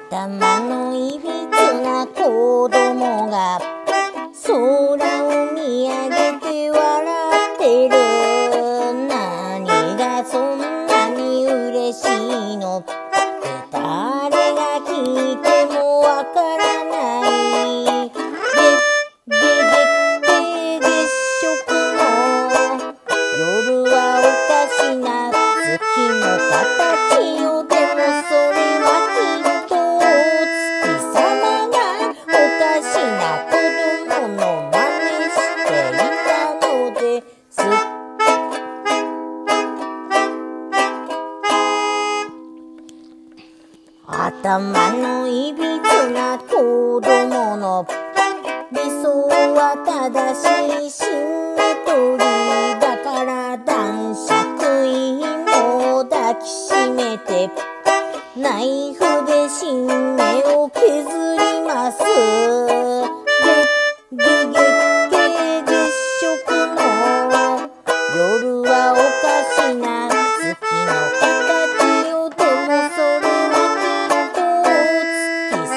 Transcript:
頭のいびつな子供が空を見上げて笑ってる。何がそんなに嬉しいのって誰が聞いてもわからない。月食の夜はおかしな月の形よ。でもそれはきっと月様がおかしな子供の真似していたのです。頭のいびつな子供の理想は正しいシンメトリーだから、男爵員を抱きしめてナイフで新芽を削ります。月食の夜